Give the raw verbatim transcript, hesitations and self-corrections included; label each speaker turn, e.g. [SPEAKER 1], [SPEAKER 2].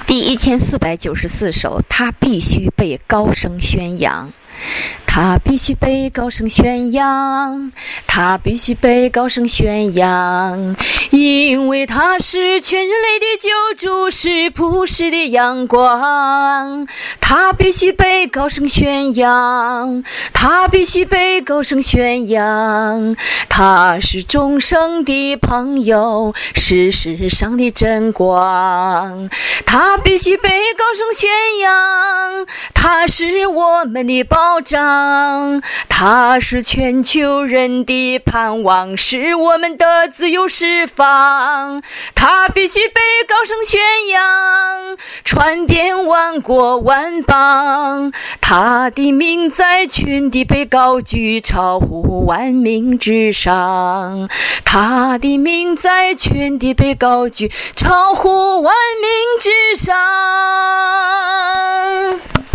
[SPEAKER 1] 第一千四百九十四首，它必须被高声宣扬。它必须被高声宣扬，它必须被高声宣扬，因为它是全人类的救主，是普世的阳光。它必须被高声宣扬，它必须被高声宣扬，它是众生的朋友，是世上的真光。它必须被高声宣扬，它是我们的保障，它是全球人的盼望，是我们的自由释放。它必须被高声宣扬，传遍万国万邦。它的名在全地被高举，超乎万民之上。它的名在全地被高举，超乎万民之上。